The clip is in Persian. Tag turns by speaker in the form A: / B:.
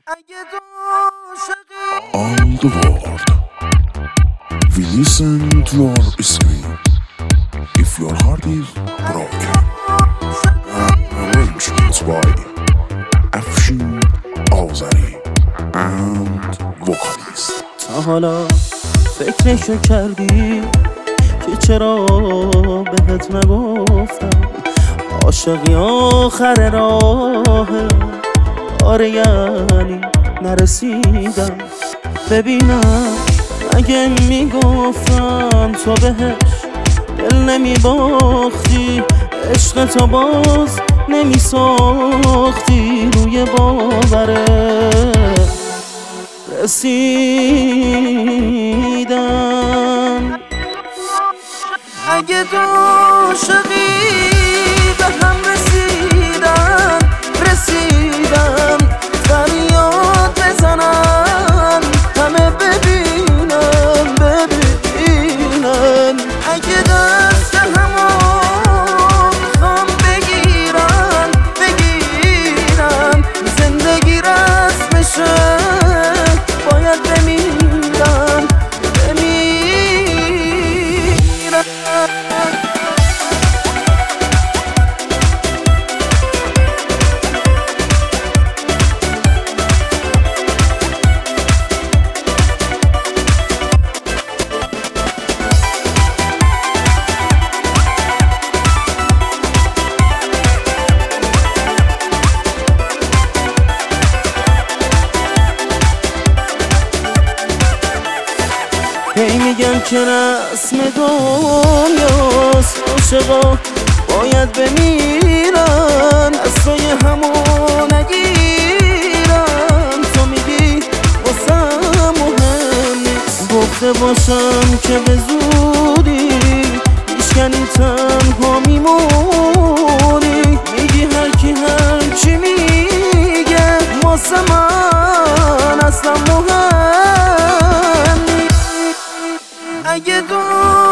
A: All the world we listen to our scream. If your heart is broken, arrangements by Afshin Azari and vocalist.
B: تا حالا فکرشو کردی که چرا بهت نگفتم عاشقی آخر راهه؟ آره یعنی نرسیدم ببینم اگه میگفتم تو بهش دل نمیباختی، عشق تو باز نمیساختی، روی باوره رسیدم.
C: اگه تو عاشقی به هم رسیدم فریاد بزنن همه ببینن اگه دست همو میخوام بگیرن زندگی رسمشه باید بمیرم
B: هی میگن که رسم دنیاست عاشقا باید بمیرن، از توی همو نگیرن. تو میگی واسم مهم نیست، گفته باشم که به زودی میشکنی تنها میمونی. میگی هر کی هر چی میگه واسه من اصلا مهم.
C: اگه تو